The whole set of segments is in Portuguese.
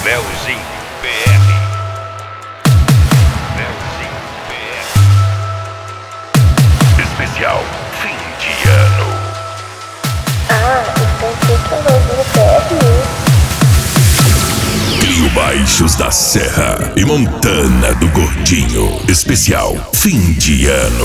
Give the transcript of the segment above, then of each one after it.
Leozinho PR. Leozinho PR. Especial fim de ano. Ah, então sei que é o Leozinho PR. Clio Baixos da Serra e Montana do Gordinho. Especial fim de ano.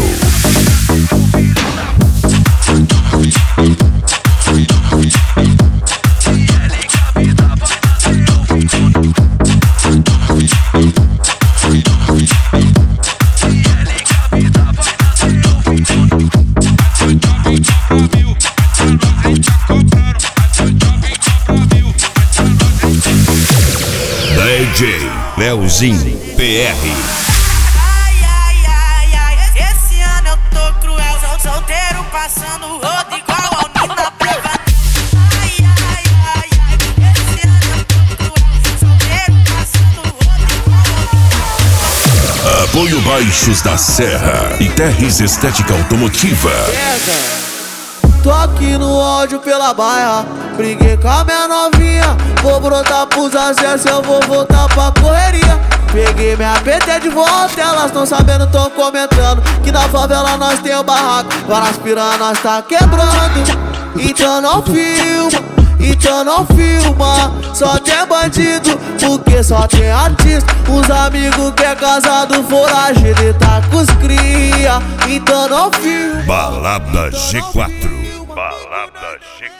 DJ Leozinho PR. Ai, ai, ai, ai, esse ano eu tô cruel, solteiro passando o rodo igual ao Nina Preva. Ai, ai, ai, ai, esse ano eu tô cruel, solteiro passando o rodo igual ao Nina. Apoio Baixos da Serra e Terres Estética Automotiva. Tô aqui no ódio pela baia, briguei com a minha novinha. Vou brotar pros acessos, eu vou voltar pra correria. Peguei minha PT de volta, elas tão sabendo, tão comentando que na favela nós tem o barraco, várias piranhas nós tá quebrando. Então não filma, então não filma, só tem bandido, porque só tem artista. Os amigos que é casado, foragido e tá com os cria. Então não filma. Balada G4. Balada G4.